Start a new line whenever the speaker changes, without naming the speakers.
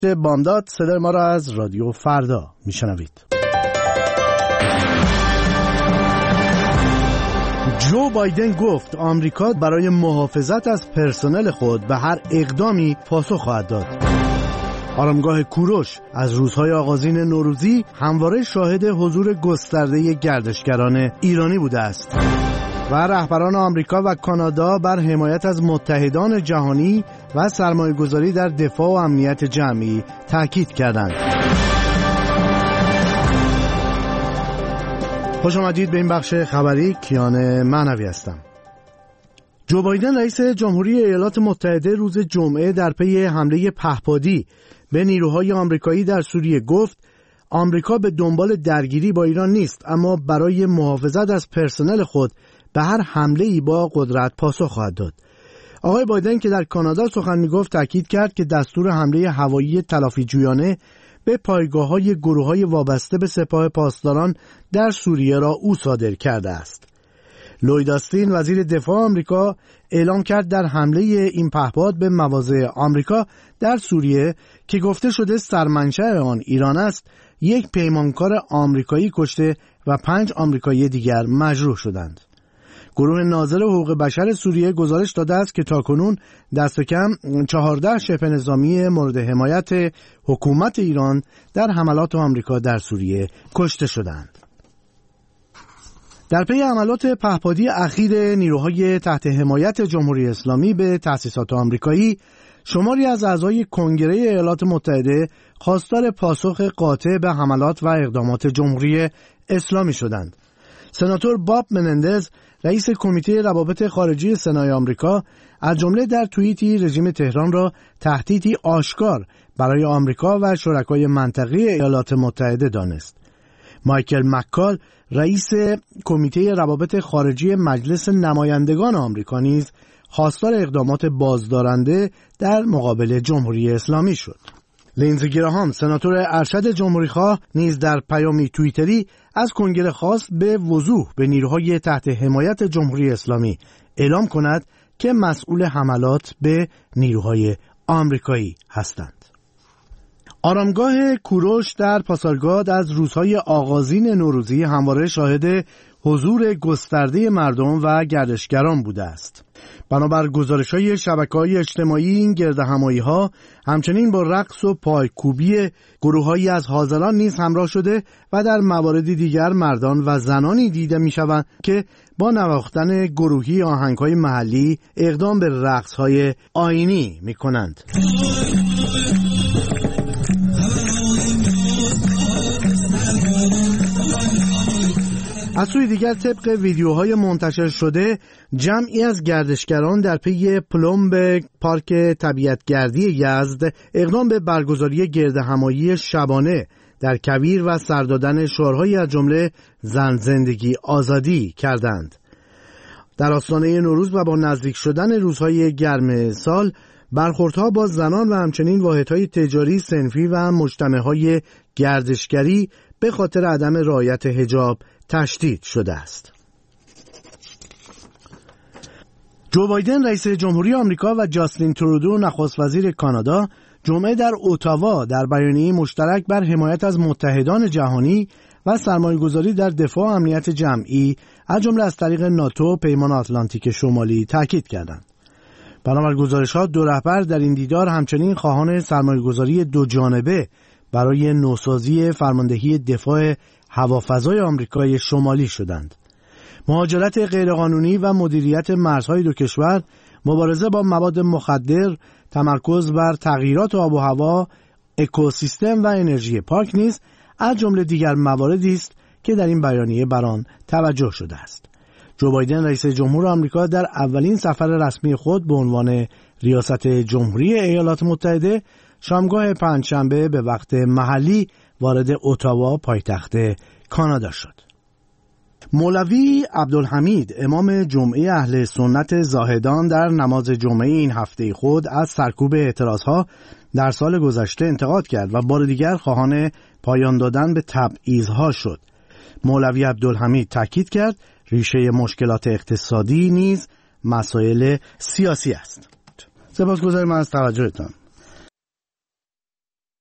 بامداد. صدای ما را از رادیو فردا میشنوید. جو بایدن گفت آمریکا برای محافظت از پرسنل خود به هر اقدامی پاسخ خواهد داد. آرامگاه کوروش از روزهای آغازین نوروزی همواره شاهد حضور گسترده گردشگران ایرانی بوده است و رهبران آمریکا و کانادا بر حمایت از متحدان جهانی و سرمایه‌گذاری در دفاع و امنیت جمعی تاکید کردند. خوش آمدید به این بخش خبری. کیان معنوی هستم. جو بایدن رئیس جمهوری ایالات متحده روز جمعه در پی حمله پهپادی به نیروهای آمریکایی در سوریه گفت آمریکا به دنبال درگیری با ایران نیست، اما برای محافظت از پرسنل خود به هر حمله‌ای با قدرت پاسخ خواهد داد. آقای بایدن که در کانادا سخن می‌گفت تاکید کرد که دستور حمله هوایی تلافی‌جویانه به پایگاه‌های گروه‌های وابسته به سپاه پاسداران در سوریه را او صادر کرده است. لوید آستین وزیر دفاع آمریکا اعلام کرد در حمله این پهپاد به مواضع آمریکا در سوریه که گفته شده سرمنشأ آن ایران است، یک پیمانکار آمریکایی کشته و 5 آمریکایی دیگر مجروح شدند. گروه ناظر حقوق بشر سوریه گزارش داده است که تاکنون دست کم 14 شبه نظامی مورد حمایت حکومت ایران در حملات آمریکا در سوریه کشته شدند. در پی حملات پهپادی اخیر نیروهای تحت حمایت جمهوری اسلامی به تأسیسات آمریکایی، شماری از اعضای کنگره ایالات متحده خواستار پاسخ قاطع به حملات و اقدامات جمهوری اسلامی شدند. سناتور باب منندز رئیس کمیته روابط خارجی سنای آمریکا از جمله در توییتی رژیم تهران را تهدیدی آشکار برای آمریکا و شرکای منطقه‌ای ایالات متحده دانست. مایکل مکال رئیس کمیته روابط خارجی مجلس نمایندگان آمریکا نیز خواستار اقدامات بازدارنده در مقابل جمهوری اسلامی شد. لینزی گراهام سناتور ارشد جمهوری‌خواه نیز در پیامی توییتری از کنگره خواست به وضوح به نیروهای تحت حمایت جمهوری اسلامی اعلام کند که مسئول حملات به نیروهای آمریکایی هستند. آرامگاه کوروش در پاسارگاد از روزهای آغازین نوروزی همواره شاهد حضور گسترده مردم و گردشگران بوده است. بنابر گزارش‌های شبکه‌های اجتماعی این گردهمایی‌ها همچنین با رقص و پایکوبی گروه‌هایی از حاضران نیز همراه شده و در مواردی دیگر مردان و زنانی دیده می‌شوند که با نواختن گروهی آهنگ‌های محلی اقدام به رقص‌های آیینی می‌کنند. از سوی دیگر طبق ویدیوهای منتشر شده جمعی از گردشگران در پی پلمب پارک طبیعتگردی یزد اقدام به برگزاری گردهمایی شبانه در کویر و سر دادن شعارهایی از جمله زن زندگی آزادی کردند. در آستانه نوروز و با نزدیک شدن روزهای گرم سال برخوردها با زنان و همچنین واحدهای تجاری صنفی و مجتمعهای گردشگری به خاطر عدم رعایت حجاب تشدید شده است. جو بایدن رئیس جمهوری آمریکا و جاستین ترودو نخست وزیر کانادا جمعه در اتاوا در بیانیه مشترک بر حمایت از متحدان جهانی و سرمایه‌گذاری در دفاع و امنیت جمعی از جمله از طریق ناتو پیمان آتلانتیک شمالی تاکید کردند. بنابر گزارش‌ها دو رهبر در این دیدار همچنین خواهان سرمایه‌گذاری دو جانبه برای نوسازی فرماندهی دفاع هوافضای آمریکای شمالی شدند. مهاجرت غیرقانونی و مدیریت مرزهای دو کشور، مبارزه با مواد مخدر، تمرکز بر تغییرات آب و هوا، اکوسیستم و انرژی پاک نیز از جمله دیگر مواردی است که در این بیانیه بر آن توجه شده است. جو بایدن رئیس جمهور آمریکا در اولین سفر رسمی خود به عنوان ریاست جمهوری ایالات متحده شامگاه پنجشنبه به وقت محلی وارد اتاوا پایتخت کانادا شد. مولوی عبدالحمید امام جمعه اهل سنت زاهدان در نماز جمعه این هفته خود از سرکوب اعتراضها در سال گذشته انتقاد کرد و بار دیگر خواهان پایان دادن به تبعیضها شد. مولوی عبدالحمید تاکید کرد ریشه مشکلات اقتصادی نیز مسائل سیاسی است. سپاسگزارم از توجهتان.